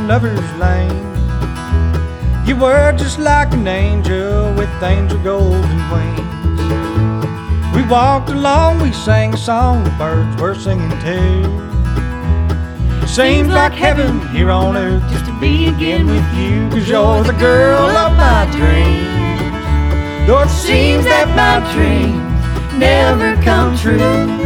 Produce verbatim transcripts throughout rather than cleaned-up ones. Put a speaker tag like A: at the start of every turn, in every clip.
A: Lover's Lane. You were just like an angel with angel golden wings. We walked along, we sang a song, the birds were singing too. Seems like heaven here on earth just to be again with you. Cause you're the girl of my dreams, though it seems that my dreams never come true.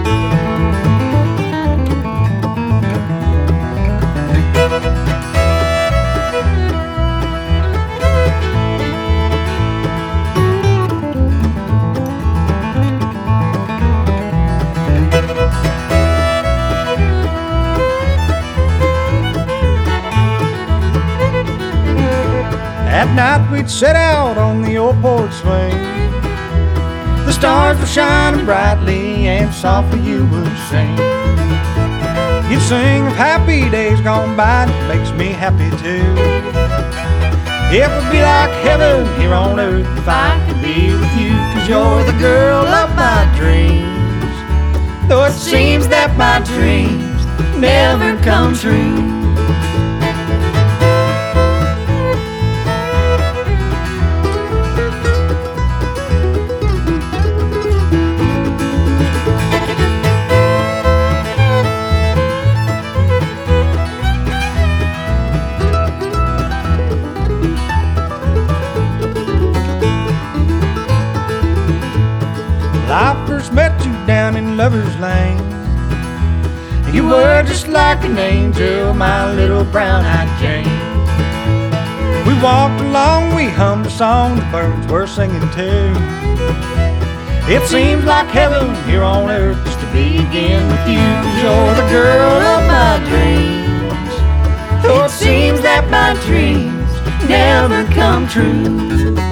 A: At night we'd sit out on the old porch swing. The stars were shining brightly and softly you would sing. You'd sing of happy days gone by, and it makes me happy too. It would be like heaven here on earth if I could be with you. Cause you're the girl of my dreams, though it seems that my dreams never come true. I first met you down in Lover's Lane. You were just like an angel, my little brown-eyed Jane. We walked along, we hummed a song, the birds were singing too. It seems like heaven here on earth just to be again with you. You're the girl of my dreams, though it seems that my dreams never come true.